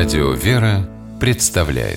Радио «Вера» представляет.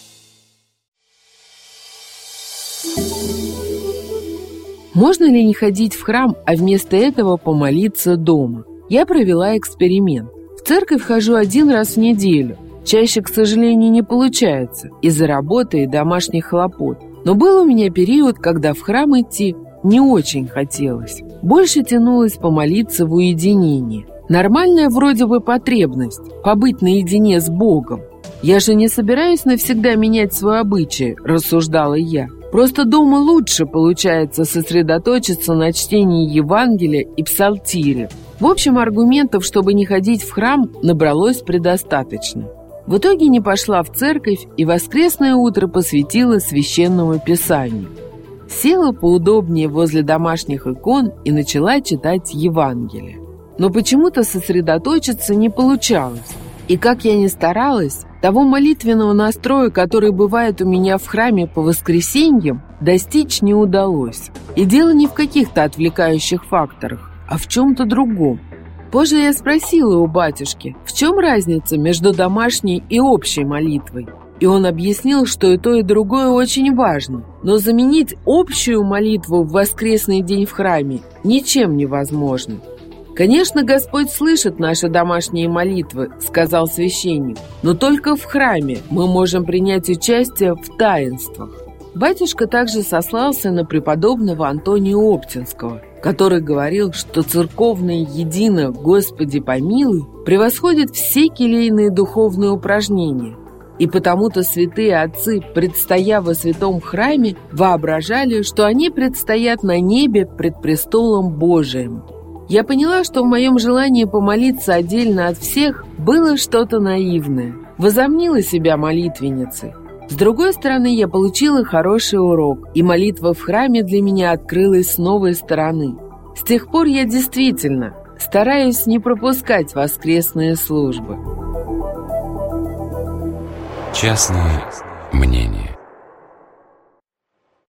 Можно ли не ходить в храм, а вместо этого помолиться дома? Я провела эксперимент. В церковь хожу 1 раз в неделю. Чаще, к сожалению, не получается из-за работы и домашних хлопот. Но был у меня период, когда в храм идти не очень хотелось. Больше тянулось помолиться в уединении. Нормальная вроде бы потребность – побыть наедине с Богом. «Я же не собираюсь навсегда менять свой обычай», – рассуждала я. «Просто дома лучше получается сосредоточиться на чтении Евангелия и псалтире». В общем, аргументов, чтобы не ходить в храм, набралось предостаточно. В итоге не пошла в церковь и воскресное утро посвятила священному писанию. Села поудобнее возле домашних икон и начала читать Евангелие. Но почему-то сосредоточиться не получалось. И как я ни старалась, того молитвенного настроя, который бывает у меня в храме по воскресеньям, достичь не удалось. И дело не в каких-то отвлекающих факторах, а в чем-то другом. Позже я спросила у батюшки, в чем разница между домашней и общей молитвой. И он объяснил, что и то, и другое очень важно. Но заменить общую молитву в воскресный день в храме ничем невозможно. «Конечно, Господь слышит наши домашние молитвы», — сказал священник, «но только в храме мы можем принять участие в таинствах». Батюшка также сослался на преподобного Антония Оптинского, который говорил, что церковное едино «Господи помилуй» превосходит все келейные духовные упражнения. И потому-то святые отцы, предстоя во святом храме, воображали, что они предстоят на небе пред престолом Божиим. Я поняла, что в моем желании помолиться отдельно от всех было что-то наивное. Возомнила себя молитвенницей. С другой стороны, я получила хороший урок, и молитва в храме для меня открылась с новой стороны. С тех пор я действительно стараюсь не пропускать воскресные службы. Частное мнение.